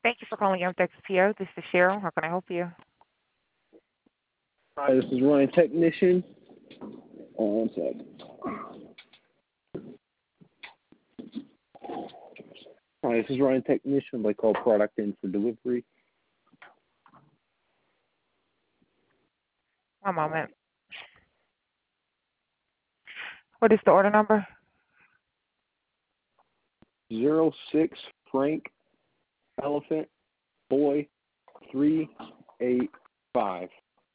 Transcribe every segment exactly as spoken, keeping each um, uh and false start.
Thank you for calling M X P O. This is Cheryl. How can I help you? Hi, this is Ryan Technician. Oh, one sec. Hi, this is Ryan Technician. I call product in for delivery. One moment. What is the order number? Zero six Frank Elephant Boy three eight five.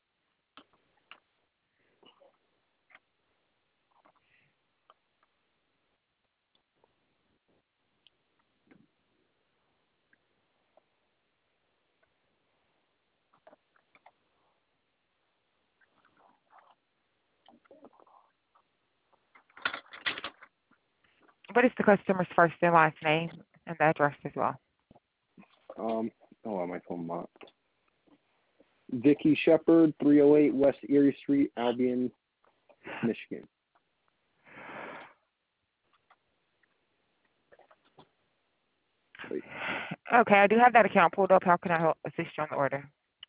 What is the customer's first and last name and the address as well? Um, oh, my phone bot. Vicky Shepard, three oh eight West Erie Street, Albion, Michigan. Wait. Okay, I do have that account pulled up. How can I help assist you on the order?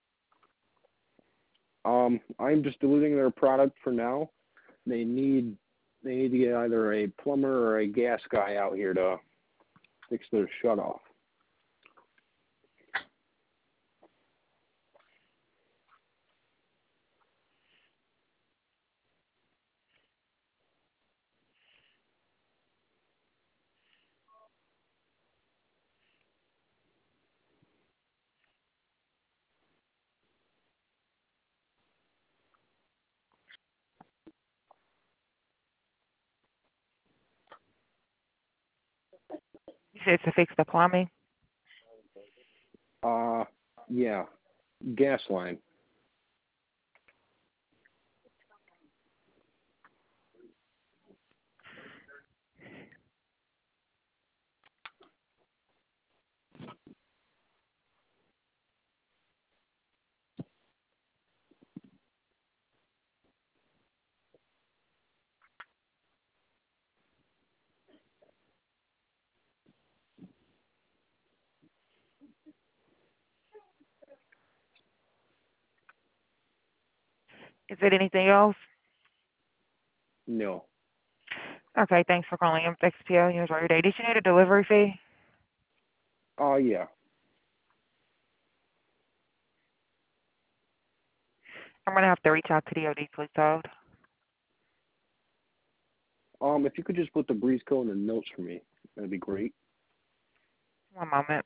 Um, I'm just delivering their product for now. They need they need to get either a plumber or a gas guy out here to fix their shut off. You said to fix the plumbing? Uh, yeah, gas line. Is it anything else? No. Okay, thanks for calling M X P O. You enjoy your day. Did you need a delivery fee? Oh, yeah. I'm going to have to reach out to the O D, please hold. Um, if you could just put the breeze code in the notes for me, that'd be great. One moment.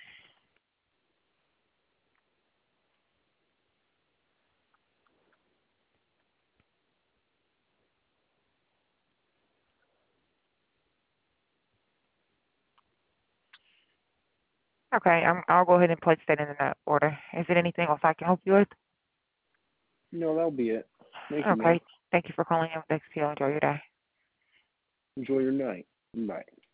Okay, I'm, I'll go ahead and place that in the order. Is it anything else I can help you with? No, that'll be it. Thank you, Okay, man. thank you for calling M X P O. Enjoy your day. Enjoy your night. Bye.